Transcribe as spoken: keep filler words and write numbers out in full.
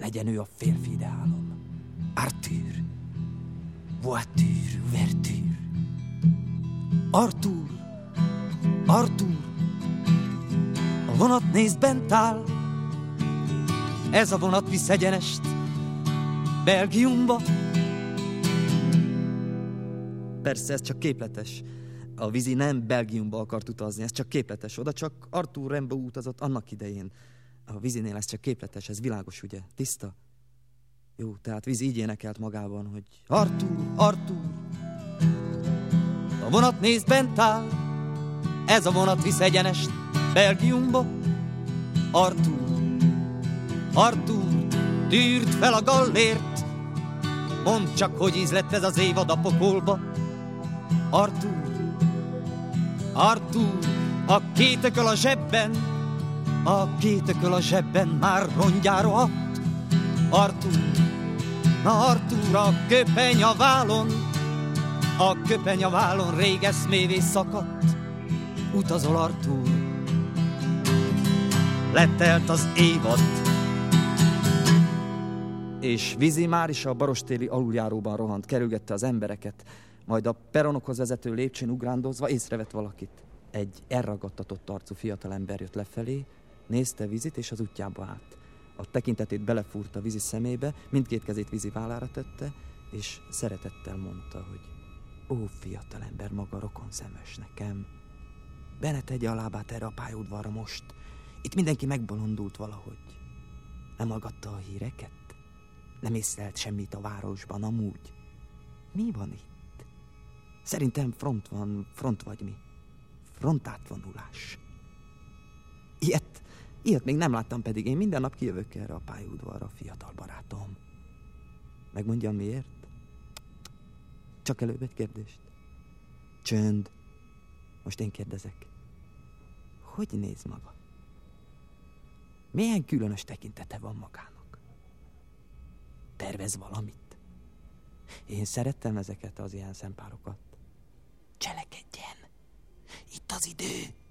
legyen ő a férfi ideálom. Arthur, voiture, ouverture. Arthur, Arthur, a vonat nézd bent áll. Ez a vonat visz egyenest Belgiumba. Persze ez csak képletes. A vízi nem Belgiumba akart utazni, ez csak képletes. Oda csak Arthur Rimbaud utazott annak idején. A vízinél ez csak képletes, ez világos, ugye? Tiszta? Jó, tehát víz így énekelt magában, hogy Arthur, Arthur, a vonat nézd bent áll. Ez a vonat visz egyenest Belgiumba. Arthur, Arthur, tűrd fel a gallért. Mondd csak, hogy íz lett ez az évad a pokolba. Arthur, Arthur, a két ököl a zsebben, a két ököl a zsebben már rongyára rohadt. Arthur, na Arthur, a köpeny a vállon, a köpeny a vállon rég eszmévé szakadt. Utazol, Arthur, letelt az évad. És Vizi már is a barostéri aluljáróban rohant, kerülgette az embereket, majd a peronokhoz vezető lépcsőn ugrándozva észrevett valakit. Egy elragadtatott arcú fiatalember jött lefelé, nézte Vizit és az útjába állt. A tekintetét belefúrta Vizi szemébe, mindkét kezét Vizi vállára tette, és szeretettel mondta, hogy ó, fiatalember, maga rokon szemes nekem. Benne tegye a lábát erre a pályaudvarra most. Itt mindenki megbolondult valahogy. Nem hallgatta a híreket? Nem észlelt semmit a városban amúgy? Mi van itt? Szerintem front van, front vagy mi? Frontátvonulás. Ilyet, ilyet még nem láttam, pedig én minden nap kijövök erre a pályaudvarra, fiatal barátom. Megmondjam miért? Csak előbb egy kérdést. Csönd. Most én kérdezek. Hogy néz maga? Milyen különös tekintete van magának? Tervez valamit? Én szerettem ezeket az ilyen szempárokat. Cselekedjen! Itt az idő!